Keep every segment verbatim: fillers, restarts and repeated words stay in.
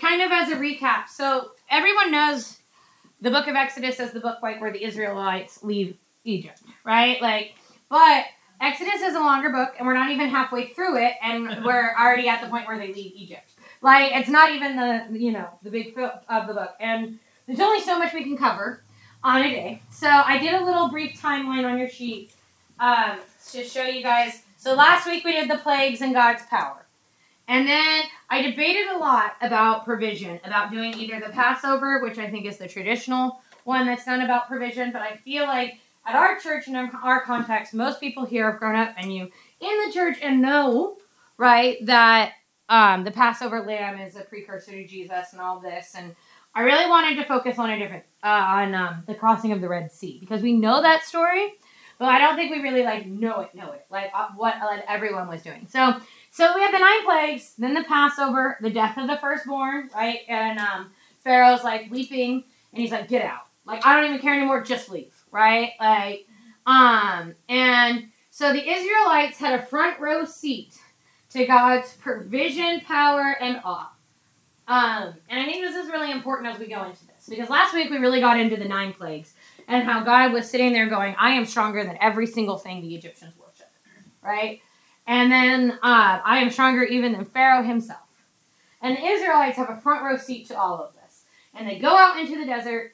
kind of as a recap, so everyone knows the book of Exodus as the book like where the Israelites leave Egypt, right? Like, but Exodus is a longer book, and we're not even halfway through it, and we're already at the point where they leave Egypt. Like, it's not even the, you know, the big film of the book, and there's only so much we can cover on a day. So I did a little brief timeline on your sheet um, to show you guys. So last week we did the plagues and God's power. And then I debated a lot about provision, about doing either the Passover, which I think is the traditional one that's done about provision, but I feel like at our church and in our context, most people here have grown up and you in the church and know, right, that um, the Passover lamb is a precursor to Jesus and all this. And I really wanted to focus on a different, uh, on um, the crossing of the Red Sea, because we know that story, but I don't think we really like know it, know it, like uh, what like, everyone was doing. So, so we had the nine plagues, then the Passover, the death of the firstborn, right? And um, Pharaoh's like weeping, and he's like, "Get out! Like I don't even care anymore. Just leave." Right? Like, um, and so the Israelites had a front row seat to God's provision, power, and awe. Um, and I think this is really important as we go into this, because last week we really got into the nine plagues and how God was sitting there going, "I am stronger than every single thing the Egyptians worship," right? And then, uh, "I am stronger even than Pharaoh himself." And the Israelites have a front row seat to all of this. And they go out into the desert,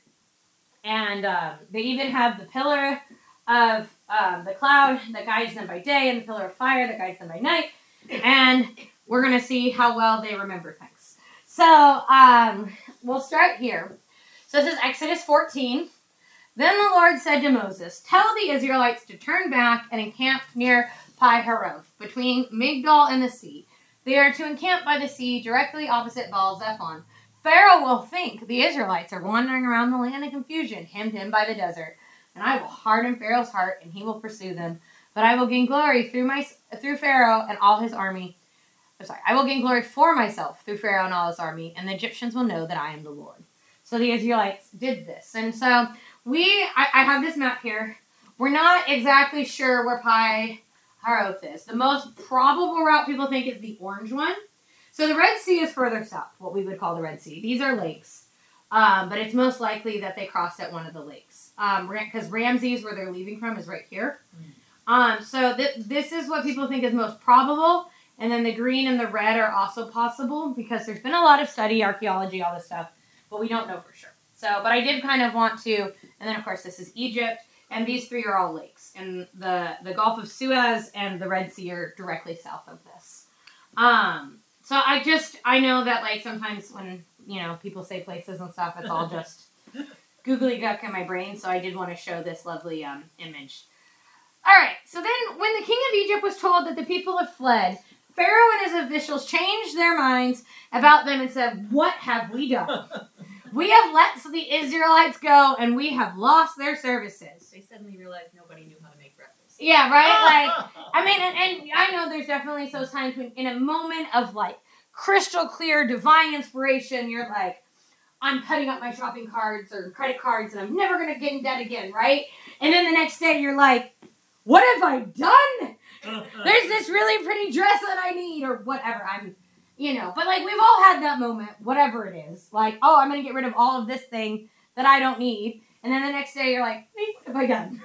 and um, they even have the pillar of um, the cloud that guides them by day and the pillar of fire that guides them by night. And we're going to see how well they remember things. So um, we'll start here. So this is Exodus fourteen. Then the Lord said to Moses, "Tell the Israelites to turn back and encamp near Pi-hahiroth, between Migdol and the sea. They are to encamp by the sea, directly opposite Baal-zephon. Pharaoh will think the Israelites are wandering around the land in confusion, hemmed in by the desert. And I will harden Pharaoh's heart, and he will pursue them. But I will gain glory through my through Pharaoh and all his army. I'm sorry, I will gain glory for myself through Pharaoh and all his army, and the Egyptians will know that I am the Lord." So the Israelites did this. And so we, I, I have this map here. We're not exactly sure where Pi-hahiroth is. The most probable route people think is the orange one. So the Red Sea is further south, what we would call the Red Sea. These are lakes. Um, but it's most likely that they crossed at one of the lakes. Because um, Ramses, where they're leaving from, is right here. Mm. Um, so th- this is what people think is most probable. And then the green and the red are also possible, because there's been a lot of study, archaeology, all this stuff. But we don't know for sure. So, but I did kind of want to, and then of course this is Egypt. And these three are all lakes. And the, the Gulf of Suez and the Red Sea are directly south of this. Um... So I just, I know that like sometimes when, you know, people say places and stuff, it's all just googly guck in my brain. So I did want to show this lovely um, image. All right. So then when the king of Egypt was told that the people have fled, Pharaoh and his officials changed their minds about them and said, "What have we done? We have let the Israelites go and we have lost their services." They suddenly realized nobody knew how to make breakfast. Yeah, right? Like, I mean, and, and I know there's definitely those times when in a moment of, like, crystal clear divine inspiration, you're like, I'm putting up my shopping cards or credit cards and I'm never going to get in debt again, right? And then the next day you're like, what have I done? There's this really pretty dress that I need or whatever. I'm, you know, but, like, we've all had that moment, whatever it is. Like, oh, I'm going to get rid of all of this thing that I don't need. And then the next day you're like, hey, what have I done?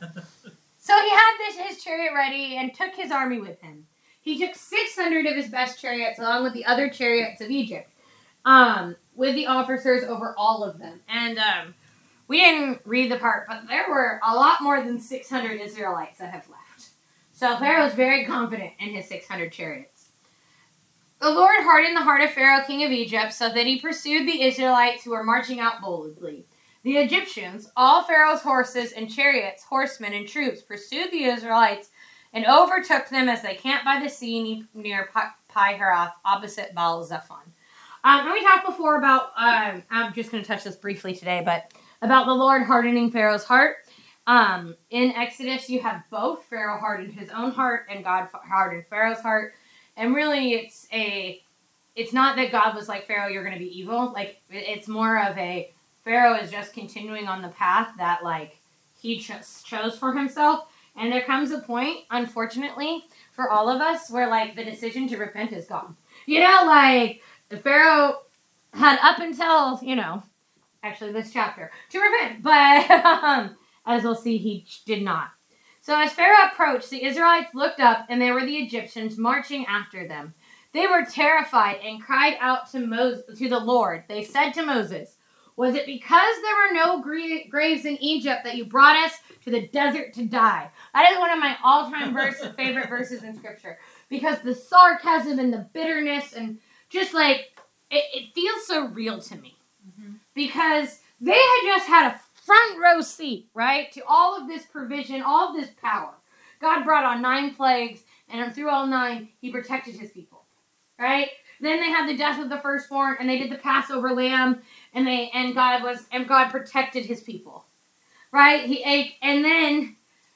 So he had this his chariot ready and took his army with him. He took six hundred of his best chariots along with the other chariots of Egypt, um, with the officers over all of them. And um, we didn't read the part, but there were a lot more than six hundred Israelites that have left. So Pharaoh was very confident in his six hundred chariots. The Lord hardened the heart of Pharaoh, king of Egypt, so that he pursued the Israelites who were marching out boldly. The Egyptians, all Pharaoh's horses and chariots, horsemen and troops, pursued the Israelites and overtook them as they camped by the sea near Pi-hahiroth, opposite Baal-zephon. Um, and we talked before about, um, I'm just going to touch this briefly today, but about the Lord hardening Pharaoh's heart. Um, in Exodus, you have both. Pharaoh hardened his own heart and God hardened Pharaoh's heart. And really, it's a, it's not that God was like, Pharaoh, you're going to be evil. Like, it's more of a, Pharaoh is just continuing on the path that, like, he cho- chose for himself. And there comes a point, unfortunately, for all of us, where, like, the decision to repent is gone. You know, like, the Pharaoh had up until, you know, actually this chapter, to repent. But um, as we'll see, he did not. So as Pharaoh approached, the Israelites looked up, and there were the Egyptians marching after them. They were terrified and cried out to Moses, to the Lord. They said to Moses, "Was it because there were no gra- graves in Egypt that you brought us to the desert to die?" That is one of my all-time verse, favorite verses in Scripture, because the sarcasm and the bitterness and just like it, it feels so real to me, mm-hmm. because they had just had a front row seat, right, to all of this provision, all of this power. God brought on nine plagues, and through all nine, He protected His people, right? Then they had the death of the firstborn, and they did the Passover lamb, and they and God was and God protected His people, right? He ate, and then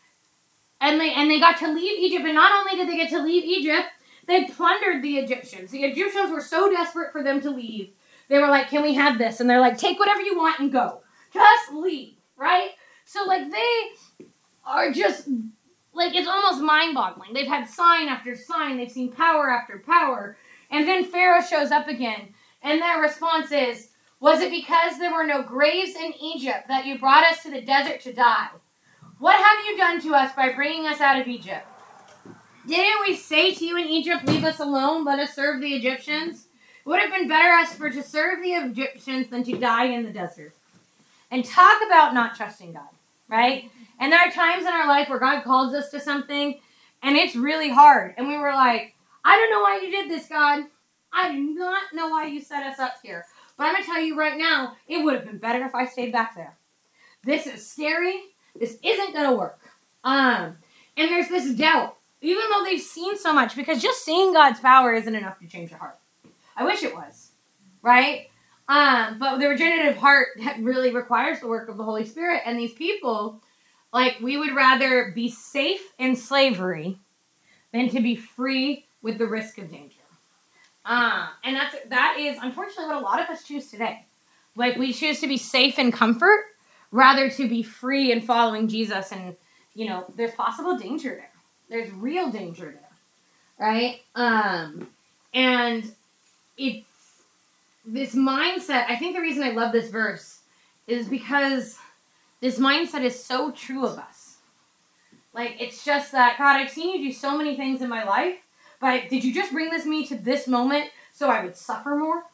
and they and they got to leave Egypt, and not only did they get to leave Egypt, they plundered the Egyptians. The Egyptians were so desperate for them to leave, they were like, "Can we have this?" And they're like, "Take whatever you want and go, just leave," right? So like they are just like it's almost mind-boggling. They've had sign after sign, they've seen power after power. And then Pharaoh shows up again, and their response is, "Was it because there were no graves in Egypt that you brought us to the desert to die? What have you done to us by bringing us out of Egypt? Didn't we say to you in Egypt, 'Leave us alone, let us serve the Egyptians'? It would have been better us for to serve the Egyptians than to die in the desert." And talk about not trusting God, right? And there are times in our life where God calls us to something, and it's really hard. And we were like, "I don't know why you did this, God. I do not know why you set us up here. But I'm going to tell you right now, it would have been better if I stayed back there. This is scary. This isn't going to work." Um, and there's this doubt, even though they've seen so much, because just seeing God's power isn't enough to change your heart. I wish it was, right? Um, but the regenerative heart really requires the work of the Holy Spirit. And these people, like, we would rather be safe in slavery than to be free with the risk of danger. Uh, and that's that is unfortunately what a lot of us choose today. Like, we choose to be safe in comfort rather to be free in following Jesus. And, you know, there's possible danger there. There's real danger there, right? Um, and it's this mindset. I think the reason I love this verse is because this mindset is so true of us. Like, it's just that, God, I've seen you do so many things in my life, but did you just bring this me to this moment so I would suffer more?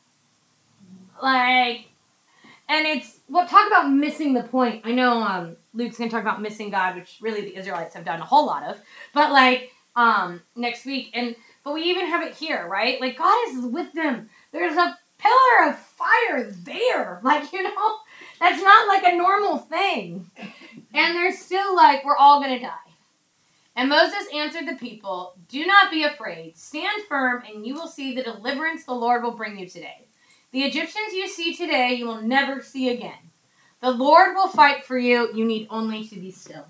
Like, and it's, well, talk about missing the point. I know um, Luke's going to talk about missing God, which really the Israelites have done a whole lot of, but like, um, next week. And, but we even have it here, right? Like, God is with them. There's a pillar of fire there. Like, you know, that's not like a normal thing. And they're still like, we're all going to die. And Moses answered the people, "Do not be afraid. Stand firm, and you will see the deliverance the Lord will bring you today. The Egyptians you see today, you will never see again. The Lord will fight for you. You need only to be still."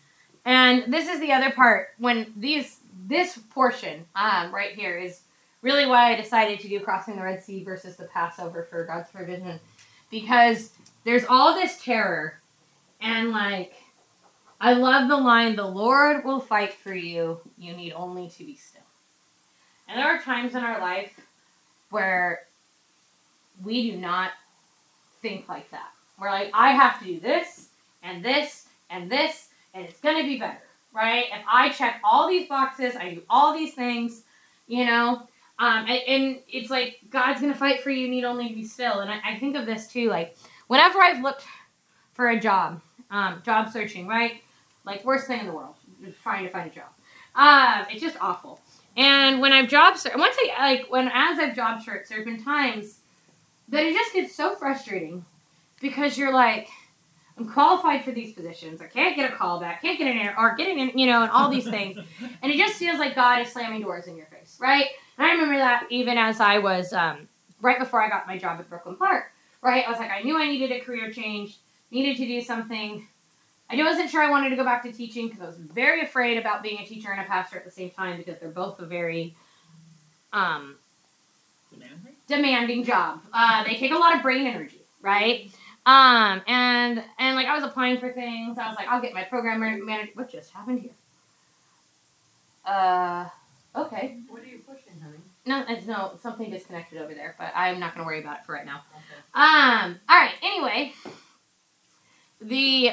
And this is the other part. When these this portion um, right here is really why I decided to do crossing the Red Sea versus the Passover for God's provision. Because there's all this terror, and like, I love the line, "The Lord will fight for you. You need only to be still." And there are times in our life where we do not think like that. We're like, I have to do this, and this, and this, and it's going to be better, right? If I check all these boxes, I do all these things, you know, um, and, and it's like, God's going to fight for you, you need only to be still. And I, I think of this too, like, whenever I've looked for a job, um, job searching, right? Like, worst thing in the world, just trying to find a job. Um, it's just awful. And when I've job searched, once I, like, when, as I've job searched, there have been times that it just gets so frustrating because you're like, I'm qualified for these positions. I can't get a call back, can't get an air, or getting in, you know, and all these things. And it just feels like God is slamming doors in your face, right? And I remember that even as I was, um, right before I got my job at Brooklyn Park, right? I was like, I knew I needed a career change, needed to do something. I wasn't sure I wanted to go back to teaching because I was very afraid about being a teacher and a pastor at the same time because they're both a very um, demanding? demanding job. Uh, they take a lot of brain energy, right? Um, and and like I was applying for things. I was like, I'll get my program manager. What just happened here? Uh, okay. What are you pushing, honey? No, it's no something disconnected over there, but I'm not gonna worry about it for right now. Okay. Um. All right. Anyway, the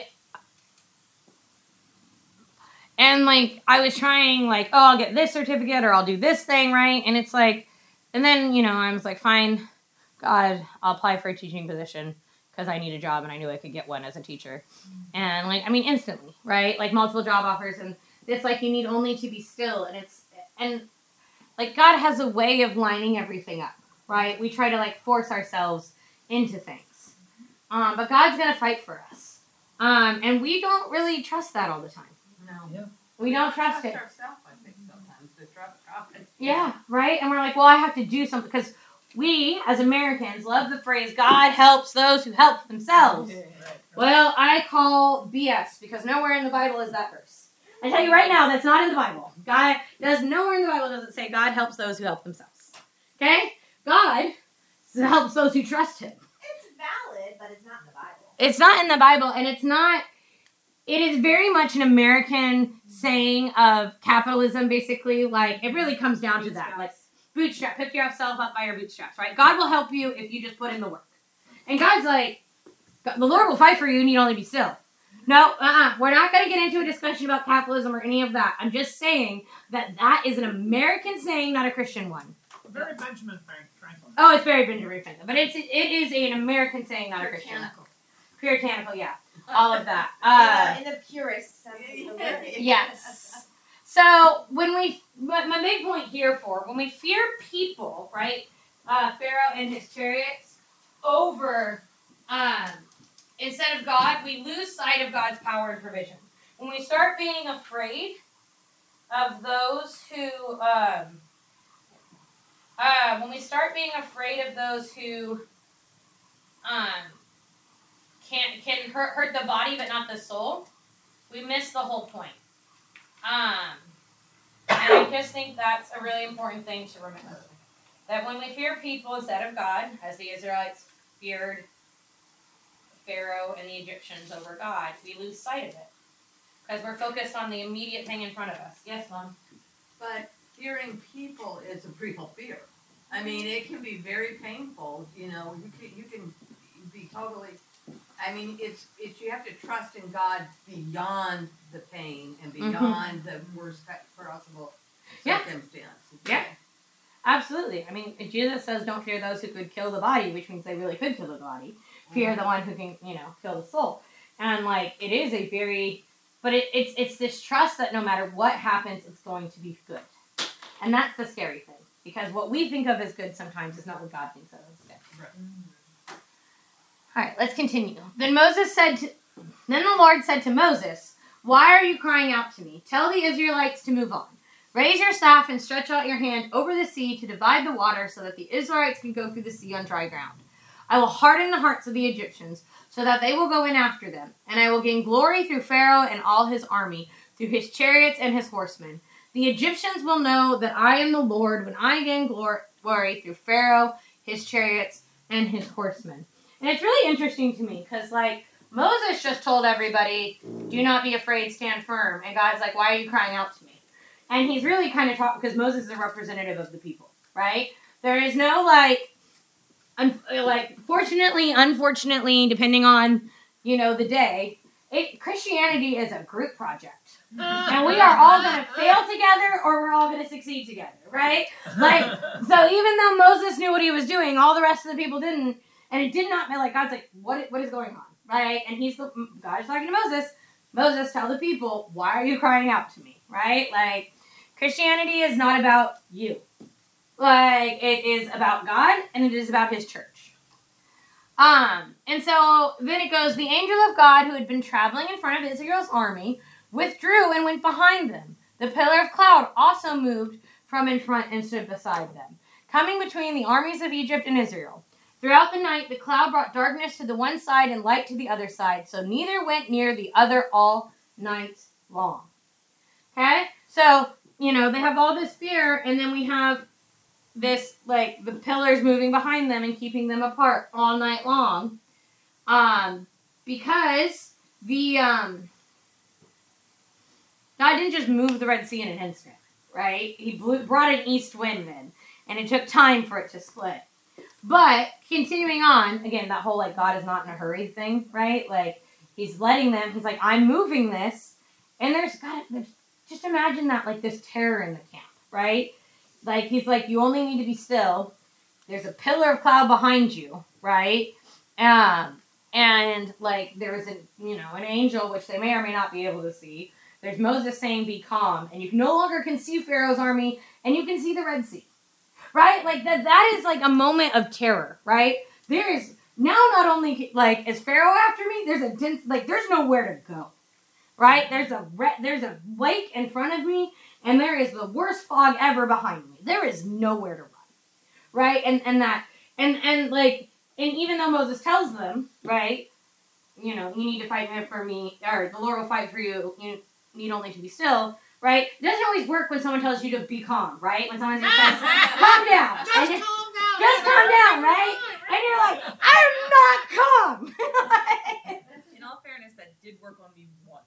and like I was trying like, oh, I'll get this certificate or I'll do this thing, right? And it's like, and then you know I was like, fine, God, I'll apply for a teaching position because I need a job and I knew I could get one as a teacher, and like I mean instantly, right? Like multiple job offers, and it's like you need only to be still, and it's and like God has a way of lining everything up, right? We try to like force ourselves into things, um, but God's gonna fight for us, um, and we don't really trust that all the time. No. Yeah. We don't trust it. ourselves, I think, sometimes. To trust God. Yeah, right? And we're like, well, I have to do something. Because we, as Americans, love the phrase, God helps those who help themselves. Right, right. Well, I call B S because nowhere in the Bible is that verse. I tell you right now, that's not in the Bible. God does nowhere in the Bible does it say God helps those who help themselves. Okay? God helps those who trust Him. It's valid, but it's not in the Bible. It's not in the Bible, and it's not... It is very much an American saying of capitalism, basically. Like, it really comes down to that. Like, bootstrap. Pick yourself up by your bootstraps, right? God will help you if you just put in the work. And God's like, the Lord will fight for you and you only be still. No, uh-uh. We're not going to get into a discussion about capitalism or any of that. I'm just saying that that is an American saying, not a Christian one. Very Benjamin Frank- Franklin. Oh, it's very Benjamin Franklin. But it's, it is an American saying, not a Christian one. Puritanical. Puritanical, yeah. All of that. Uh, in the purest sense of the word. Yes. So when we, my, my big point here for when we fear people, right? Uh, Pharaoh and his chariots over, um, instead of God, we lose sight of God's power and provision. When we start being afraid of those who, um, uh, when we start being afraid of those who, um, can can hurt, hurt the body but not the soul, we miss the whole point. Um, and I just think that's a really important thing to remember. That when we fear people instead of God, as the Israelites feared Pharaoh and the Egyptians over God, we lose sight of it. Because we're focused on the immediate thing in front of us. Yes, Mom? But fearing people is a real fear. I mean, it can be very painful. You know, you can, you can be totally... I mean, it's it's you have to trust in God beyond the pain and beyond mm-hmm. the worst possible yeah. circumstance. Yeah, absolutely. I mean, Jesus says, "Don't fear those who could kill the body," which means they really could kill the body. Fear mm-hmm. the one who can, you know, kill the soul. And like, it is a very, but it, it's it's this trust that no matter what happens, it's going to be good, and that's the scary thing because what we think of as good sometimes is not what God thinks of as good. Right. All right, let's continue. Then Moses said, to, then the Lord said to Moses, "Why are you crying out to me? Tell the Israelites to move on. Raise your staff and stretch out your hand over the sea to divide the water so that the Israelites can go through the sea on dry ground. I will harden the hearts of the Egyptians so that they will go in after them, and I will gain glory through Pharaoh and all his army, through his chariots and his horsemen. The Egyptians will know that I am the Lord when I gain glory through Pharaoh, his chariots, and his horsemen." And it's really interesting to me because, like, Moses just told everybody, do not be afraid, stand firm. And God's like, why are you crying out to me? And he's really kind of talking, because Moses is a representative of the people, right? There is no, like, un- like, fortunately, unfortunately, depending on, you know, the day, it, Christianity is a group project. And we are all going to fail together or we're all going to succeed together, right? Like, so even though Moses knew what he was doing, all the rest of the people didn't. And it did not, like, God's like, what, what is going on, right? And he's, the God is talking to Moses. Moses, tell the people, why are you crying out to me, right? Like, Christianity is not about you. Like, it is about God, and it is about his church. Um, and so, then it goes, the angel of God who had been traveling in front of Israel's army withdrew and went behind them. The pillar of cloud also moved from in front and stood beside them, coming between the armies of Egypt and Israel. Throughout the night, the cloud brought darkness to the one side and light to the other side, so neither went near the other all night long. Okay? So, you know, they have all this fear, and then we have this, like, the pillars moving behind them and keeping them apart all night long. Um, because the, um, God didn't just move the Red Sea in an instant, right? He blew, brought an east wind in. And it took time for it to split. But continuing on, again, that whole like God is not in a hurry thing, right? Like he's letting them, he's like, I'm moving this. And there's God, there's just imagine that like this terror in the camp, right? Like he's like, you only need to be still. There's a pillar of cloud behind you, right? Um, and like there's an you know an angel which they may or may not be able to see. There's Moses saying, "Be calm," and you no longer can see Pharaoh's army, and you can see the Red Sea, right? Like that. That is like a moment of terror, right? There is now not only like is Pharaoh after me. There's a dense like there's nowhere to go, right? There's a re- there's a lake in front of me, and there is the worst fog ever behind me. There is nowhere to run. Right, and and that, and and like, and even though Moses tells them, right, you know, you need to fight for me, or the Lord will fight for you. You need only to be still, right? It doesn't always work when someone tells you to be calm, right? When someone says, "Calm down," Just and calm down. just calm down, right? And you're like, "I'm not calm." In all fairness, that did work on me once.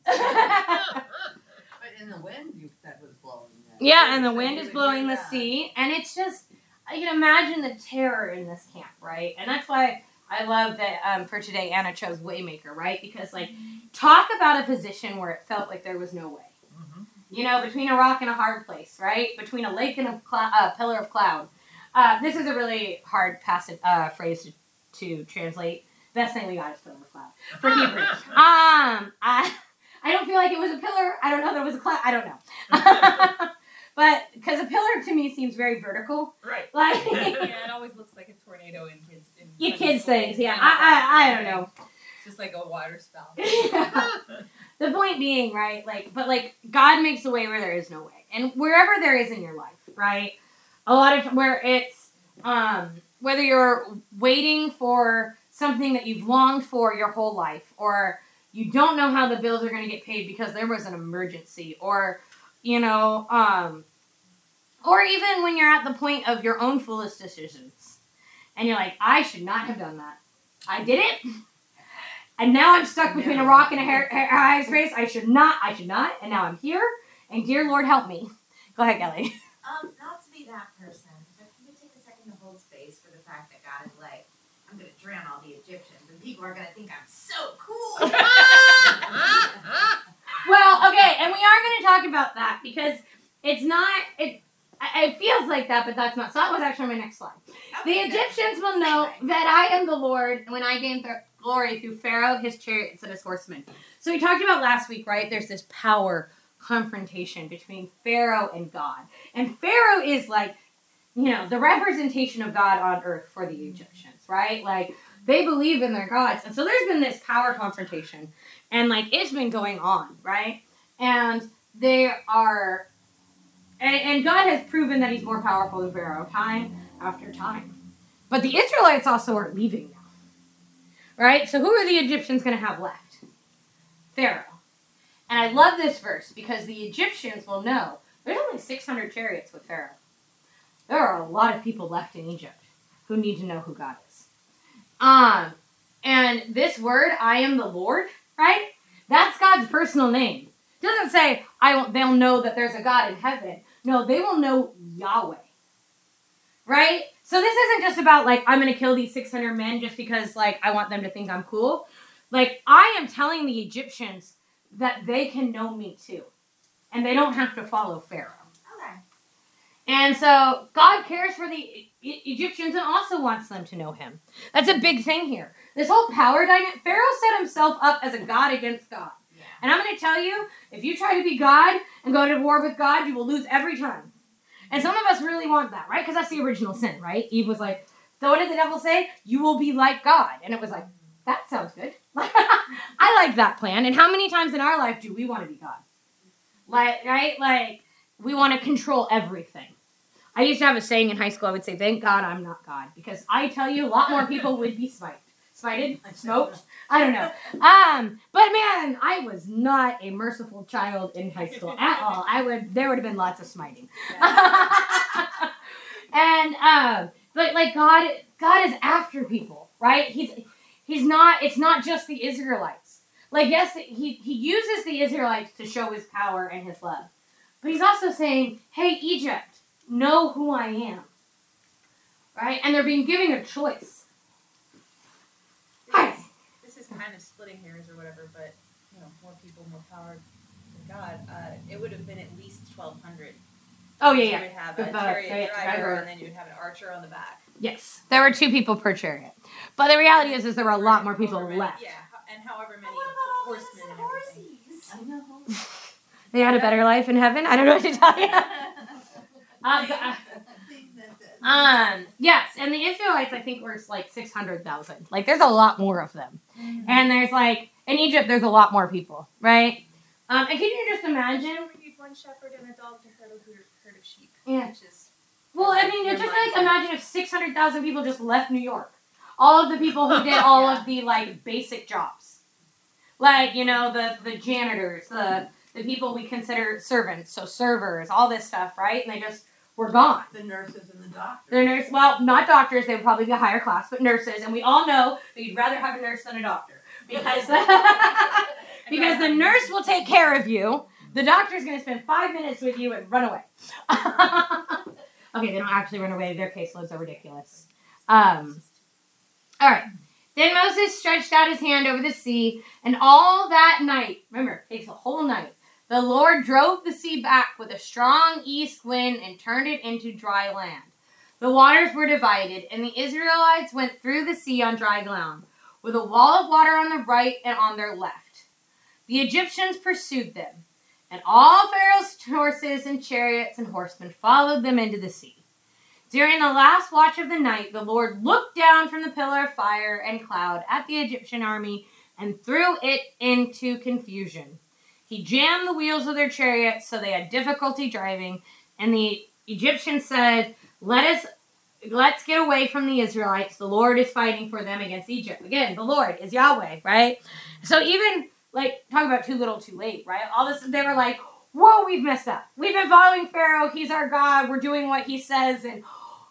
But in the wind, you said was blowing. Then. Yeah, and the So wind you is would blowing hear the that. sea, and it's just, I can imagine the terror in this camp, right? And that's why I love that um, for today Anna chose Waymaker, right? Because, like, talk about a position where it felt like there was no way. Mhm. You know, between a rock and a hard place, right? Between a lake and a clou- uh, pillar of cloud. Uh, this is a really hard passage, uh, phrase to, to translate. Best thing we got is pillar of cloud for Hebrew. Um, I, I don't feel like it was a pillar. I don't know that it was a cloud. I don't know. But because a pillar to me seems very vertical, Right. like Yeah, it always looks like a tornado in kids. In you Sunday kids school. things. Yeah, I, I, I don't know. It's just like a water spout. The point being, right? Like, but like God makes a way where there is no way, and wherever there is in your life, right? A lot of where it's um, whether you're waiting for something that you've longed for your whole life, or you don't know how the bills are going to get paid because there was an emergency, or you know, um, or even when you're at the point of your own foolish decisions, and you're like, I should not have done that. I did it. And now I'm stuck between a rock and a hair, hair, high space. I should not. I should not. And now I'm here. And dear Lord, help me. Go ahead, Kelly. Um, not to be that person, but can we take a second to hold space for the fact that God is like, I'm going to drown all the Egyptians, and people are going to think I'm so cool. Well, okay, and we are going to talk about that because it's not. It it feels like that, but that's not. So that was actually my next slide. The Okay, good. Egyptians will know that I am the Lord when I gain th- glory through Pharaoh, his chariots, and his horsemen. So we talked about last week, right? There's this power confrontation between Pharaoh and God. And Pharaoh is like, you know, the representation of God on earth for the Egyptians, right? Like, they believe in their gods. And so there's been this power confrontation. And, like, it's been going on, right? And they are... And, and God has proven that he's more powerful than Pharaoh time after time. But the Israelites also are leaving now. Right? So who are the Egyptians going to have left? Pharaoh. And I love this verse because the Egyptians will know there's only six hundred chariots with Pharaoh. There are a lot of people left in Egypt who need to know who God is. Um, and this word, I am the Lord, right? That's God's personal name. It doesn't say I won't, they'll know that there's a God in heaven. No, they will know Yahweh. Right? So this isn't just about, like, I'm going to kill these six hundred men just because, like, I want them to think I'm cool. Like, I am telling the Egyptians that they can know me too. And they don't have to follow Pharaoh. Okay. And so God cares for the E- Egyptians and also wants them to know him. That's a big thing here. This whole power dynamic, Pharaoh set himself up as a god against God. Yeah. And I'm going to tell you, if you try to be God and go to war with God, you will lose every time. And some of us really want that, right? Because that's the original sin, right? Eve was like, so what did the devil say? You will be like God. And it was like, that sounds good. I like that plan. And how many times in our life do we want to be God? Like, right? Like, we want to control everything. I used to have a saying in high school. I would say, thank God I'm not God. Because I tell you, a lot more people would be smited. Smited? Smoked? I don't know. Um, but man, I was not a merciful child in high school at all. I would, there would have been lots of smiting. And, um, but like God, God is after people, right? He's, he's not, it's not just the Israelites. Like, yes, he, he uses the Israelites to show his power and his love. But he's also saying, hey, Egypt, know who I am. right? And they're being given a choice. Hi. This is kind of splitting hairs or whatever, but you know, more people, more power to God. Uh, it would have been at least twelve hundred. Oh, yeah, You yeah. would have With a the chariot chariot driver, driver. and then you would have an archer on the back. Yes. There were two people per chariot. But the reality is, is there were a lot more people However many- left. Yeah, and however many But what about all the horsemen innocent and everything. horsies? I know. They had a better life in heaven. I don't know what to tell you. Um, but, uh, um, yes, and the Israelites, I think, were like six hundred thousand. Like, there's a lot more of them. And there's like, in Egypt, there's a lot more people, right? Um, and can you just imagine? We need one shepherd and a dog to herd a herd herd of sheep. Yeah. Which is Well, I mean, Your it's just like, mindset. imagine if six hundred thousand people just left New York. All of the people who did all Yeah. of the, like, basic jobs. Like, you know, the, the janitors, the, the people we consider servants, so servers, all this stuff, right? And they just were gone. The nurses and the doctors. They're nurse, well, not doctors, they would probably be higher class, but nurses. And we all know that you'd rather have a nurse than a doctor. Because, because the nurse will take care of you. The doctor's going to spend five minutes with you and run away. Okay, they don't actually run away. Their caseloads are ridiculous. Um, all right. Then Moses stretched out his hand over the sea, and all that night, remember, it takes a whole night, the Lord drove the sea back with a strong east wind and turned it into dry land. The waters were divided, and the Israelites went through the sea on dry ground, with a wall of water on the right and on their left. The Egyptians pursued them, and all Pharaoh's horses and chariots and horsemen followed them into the sea. During the last watch of the night, the Lord looked down from the pillar of fire and cloud at the Egyptian army and threw it into confusion. He jammed the wheels of their chariots so they had difficulty driving, and the Egyptians said, Let us let's get away from the Israelites. The Lord is fighting for them against Egypt. Again, the Lord is Yahweh, right? So even, like, talk about too little, too late, right? All this, they were like, whoa, we've messed up. We've been following Pharaoh. He's our God. We're doing what he says. And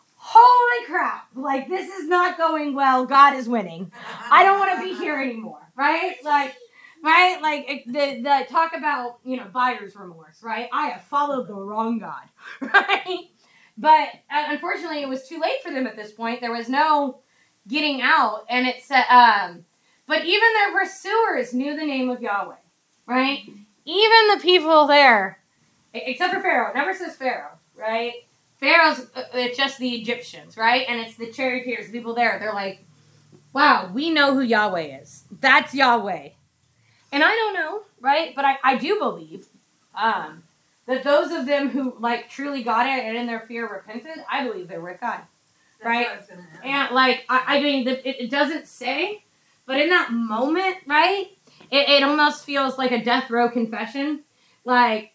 holy crap. Like, this is not going well. God is winning. I don't want to be here anymore, right? Like, right? Like, it, the, the talk about, you know, buyer's remorse, right? I have followed the wrong God, right? But uh, unfortunately, it was too late for them at this point. There was no getting out. And it said, um, but even their pursuers knew the name of Yahweh, right? Even the people there, except for Pharaoh, it never says Pharaoh, right? Pharaoh's, uh, it's just the Egyptians, right? And it's the charioteers, the people there. They're like, wow, we know who Yahweh is. That's Yahweh. And I don't know, right? But I, I do believe um, that those of them who, like, truly got it and in their fear repented, I believe they're with God. That's right? what I was gonna ask. And, like, I, I mean, the, it, it doesn't say, but in that moment, right, it, it almost feels like a death row confession. Like,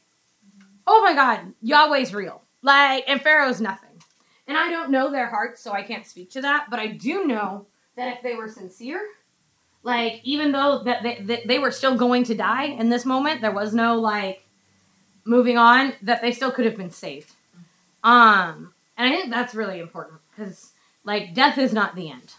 oh my God, Yahweh's real. Like, and Pharaoh's nothing. And I don't know their hearts, so I can't speak to that. But I do know that if they were sincere, like, even though that they, that they were still going to die in this moment, there was no, like, moving on, that they still could have been saved. Um, and I think that's really important because, like, death is not the end.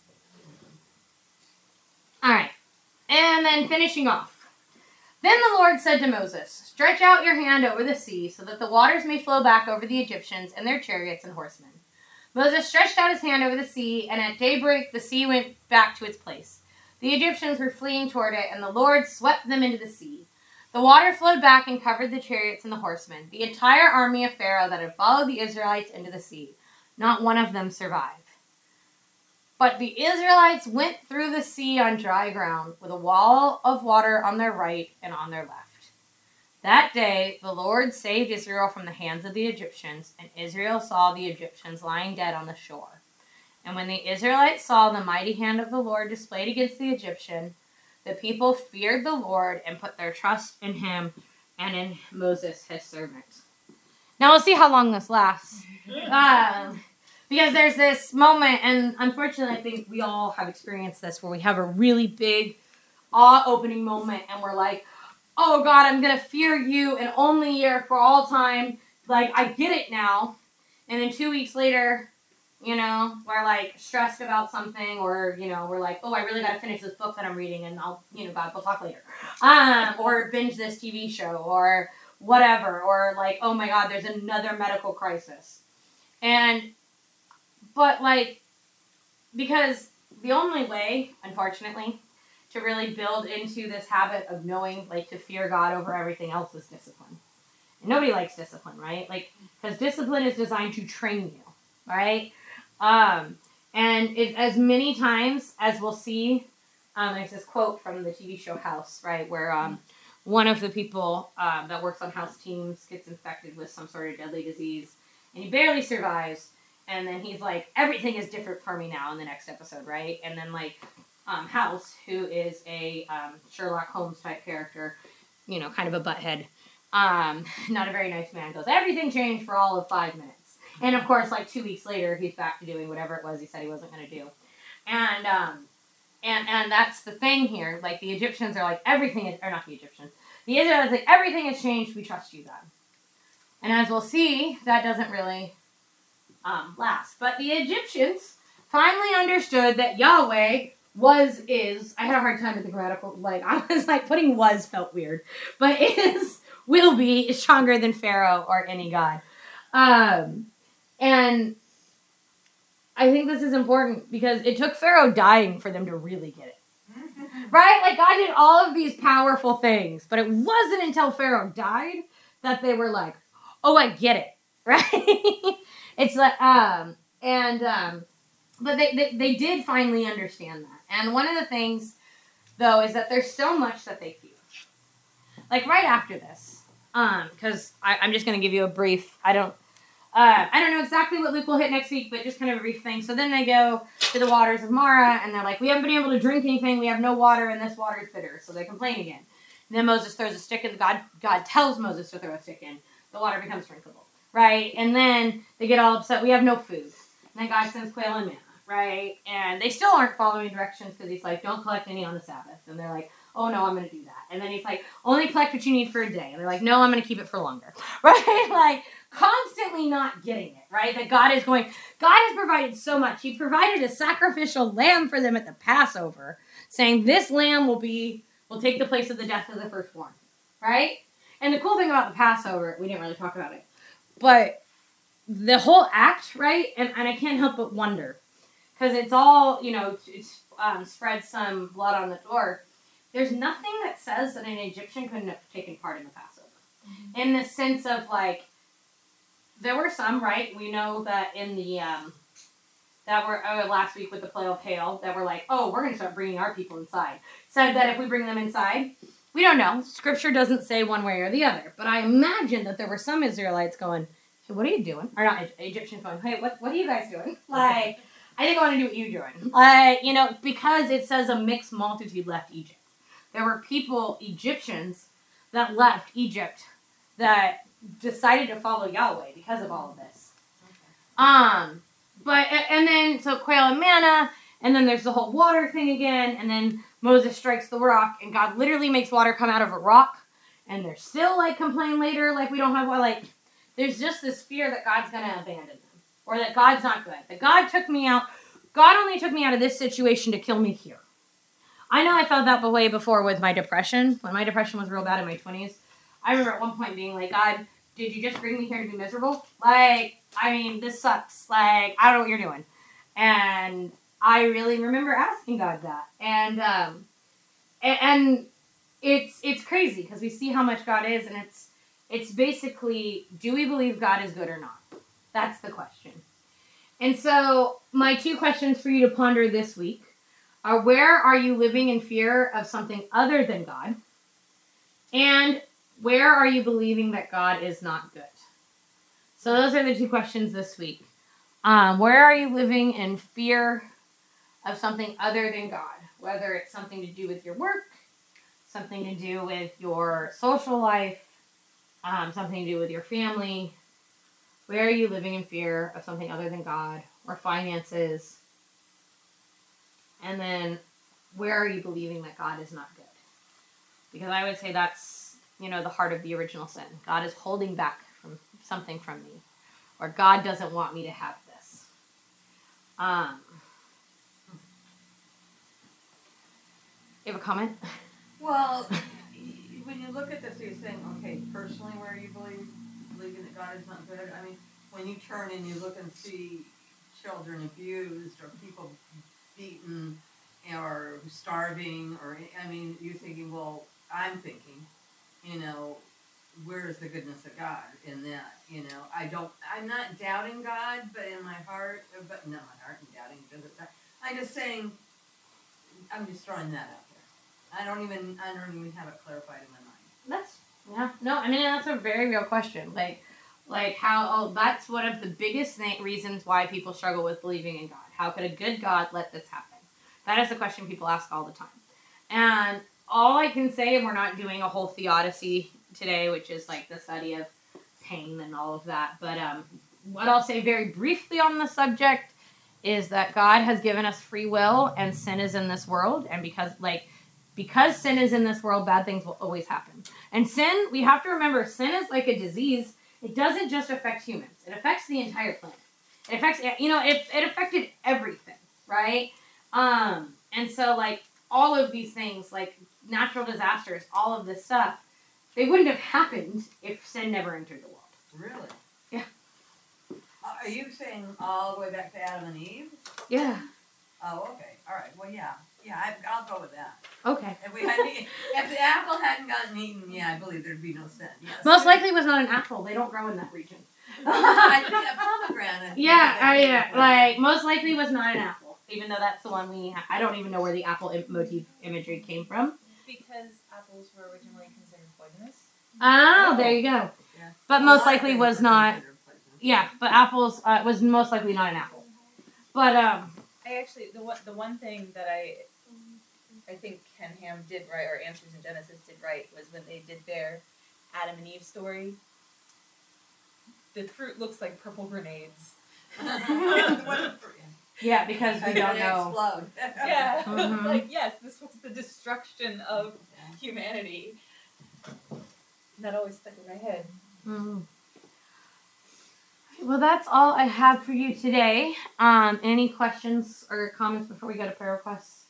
All right. And then finishing off. Then the Lord said to Moses, Stretch out your hand over the sea so that the waters may flow back over the Egyptians and their chariots and horsemen. Moses stretched out his hand over the sea, and at daybreak the sea went back to its place. The Egyptians were fleeing toward it, and the Lord swept them into the sea. The water flowed back and covered the chariots and the horsemen, the entire army of Pharaoh that had followed the Israelites into the sea. Not one of them survived. But the Israelites went through the sea on dry ground, with a wall of water on their right and on their left. That day the Lord saved Israel from the hands of the Egyptians, and Israel saw the Egyptians lying dead on the shore. And when the Israelites saw the mighty hand of the Lord displayed against the Egyptian, the people feared the Lord and put their trust in him and in Moses, his servant. Now we'll see how long this lasts. Um, because there's this moment, and unfortunately I think we all have experienced this, where we have a really big, awe-opening moment, and we're like, oh God, I'm going to fear you and only you for all time. Like, I get it now. And then two weeks later, you know, we're like stressed about something, or, you know, we're like, oh, I really got to finish this book that I'm reading, and I'll, you know, God, we'll talk later. Um, or binge this T V show, or whatever, or like, oh my God, there's another medical crisis. And, but like, because the only way, unfortunately, to really build into this habit of knowing, like, to fear God over everything else is discipline. And nobody likes discipline, right? Like, because discipline is designed to train you, right? Um, and it, as many times as we'll see, um, there's this quote from the T V show House, right, where um, one of the people um, that works on House teams gets infected with some sort of deadly disease, and he barely survives. And then he's like, everything is different for me now in the next episode, right? And then, like, um, House, who is a um, Sherlock Holmes type character, you know, kind of a butthead, um, not a very nice man, goes, everything changed for all of five minutes. And, of course, like, two weeks later, he's back to doing whatever it was he said he wasn't going to do. And, um, and, and that's the thing here. Like, the Egyptians are like, everything is, or not the Egyptians, the Israelites, like, everything has changed, we trust you, God. And as we'll see, that doesn't really Um, last. But the Egyptians finally understood that Yahweh was, is, I had a hard time with the grammatical, like, I was like, putting was felt weird, but is, will be, is stronger than Pharaoh or any god. Um, and I think this is important because it took Pharaoh dying for them to really get it. Right? Like, God did all of these powerful things, but it wasn't until Pharaoh died that they were like, oh, I get it. Right? It's like, um, and, um, but they, they, they did finally understand that. And one of the things, though, is that there's so much that they fear. Like, right after this, um, because I'm just going to give you a brief, I don't, uh, I don't know exactly what Luke will hit next week, but just kind of a brief thing. So then they go to the waters of Mara, and they're like, we haven't been able to drink anything, we have no water, and this water is bitter. So they complain again. And then Moses throws a stick in, God, God tells Moses to throw a stick in. The water becomes drinkable. Right? And then they get all upset. We have no food. And then God sends quail and manna. Right? And they still aren't following directions because he's like, don't collect any on the Sabbath. And they're like, oh no, I'm going to do that. And then he's like, only collect what you need for a day. And they're like, no, I'm going to keep it for longer. Right? Like, constantly not getting it. Right? That God is going, God has provided so much. He provided a sacrificial lamb for them at the Passover, saying this lamb will be, will take the place of the death of the firstborn. Right? And the cool thing about the Passover, we didn't really talk about it, but the whole act, right, and, and I can't help but wonder, because it's all, you know, it's um, spread some blood on the door. There's nothing that says that an Egyptian couldn't have taken part in the Passover. Mm-hmm. In the sense of, like, there were some, right, we know that in the, um, that were uh, last week with the plague of hail, that were like, oh, we're going to start bringing our people inside. Said that if we bring them inside, we don't know. Scripture doesn't say one way or the other. But I imagine that there were some Israelites going, hey, what are you doing? Or not Egyptians going, hey, what, what are you guys doing? Like, I think I want to do what you're doing. Like, you know, because it says a mixed multitude left Egypt. There were people, Egyptians, that left Egypt that decided to follow Yahweh because of all of this. Okay. Um, but, and then, so quail and manna, and then there's the whole water thing again, and then Moses strikes the rock, and God literally makes water come out of a rock, and they're still, like, complain later, like, we don't have water, like, there's just this fear that God's going to abandon them, or that God's not good, that God took me out, God only took me out of this situation to kill me here. I know I felt that way before with my depression, when my depression was real bad in my twenties. I remember at one point being like, God, did you just bring me here to be miserable? Like, I mean, this sucks, like, I don't know what you're doing, and I really remember asking God that, and um, and, and it's it's crazy because we see how much God is, and it's it's basically, do we believe God is good or not? That's the question. And so my two questions for you to ponder this week are: where are you living in fear of something other than God? And where are you believing that God is not good? So those are the two questions this week. Um, where are you living in fear of something other than God? Whether it's something to do with your work, something to do with your social life, um, something to do with your family. Where are you living in fear of something other than God or finances? And then where are you believing that God is not good? Because I would say that's, you know, the heart of the original sin. God is holding back from something from me, or God doesn't want me to have this. Um, you have a comment? Well, when you look at this, you're saying, okay, personally, where you believe, believing that God is not good. I mean, when you turn and you look and see children abused or people beaten or starving or I mean, you're thinking, well, I'm thinking, you know, where is the goodness of God in that? You know, I don't, I'm not doubting God, but in my heart, but no, my heart and doubting doesn't. I'm just saying, I'm just throwing that out there. I don't even, I don't even have it clarified in my mind. That's yeah. No, I mean that's a very real question. Like, like how? Oh, that's one of the biggest th- reasons why people struggle with believing in God. How could a good God let this happen? That is the question people ask all the time. And all I can say, and we're not doing a whole theodicy today, which is like the study of pain and all of that. But um, what I'll say very briefly on the subject is that God has given us free will, and sin is in this world, and because like. Because sin is in this world, bad things will always happen. And sin, we have to remember, sin is like a disease. It doesn't just affect humans. It affects the entire planet. It affects, you know, it, it affected everything, right? Um, and so, like, all of these things, like natural disasters, all of this stuff, they wouldn't have happened if sin never entered the world. Really? Yeah. Uh, are you saying all the way back to Adam and Eve? Yeah. Oh, okay. All right. Well, yeah. Yeah, I, I'll go with that. Okay. If we had, if the apple hadn't gotten eaten, yeah, I believe there'd be no sin. Yes. Most likely it was not an apple. They don't grow in that region. I think a pomegranate. Yeah, I mean, like, most likely was not an apple. Even though that's the one we, ha- I don't even know where the apple im- motif imagery came from. Because apples were originally considered poisonous. Oh, Oh. there you go. Yeah. But A most lot of likely things was are not, considered poisonous. yeah, but apples, uh, was most likely not an apple. But, um, I actually the one the one thing that I I think Ken Ham did right, or Answers in Genesis did right, was when they did their Adam and Eve story. The fruit looks like purple grenades. yeah, because we And don't they know. explode. Yeah, Mhm. like yes, this was the destruction of humanity. That always stuck in my head. Mhm. Well, that's all I have for you today. Um, any questions or comments before we go to prayer requests?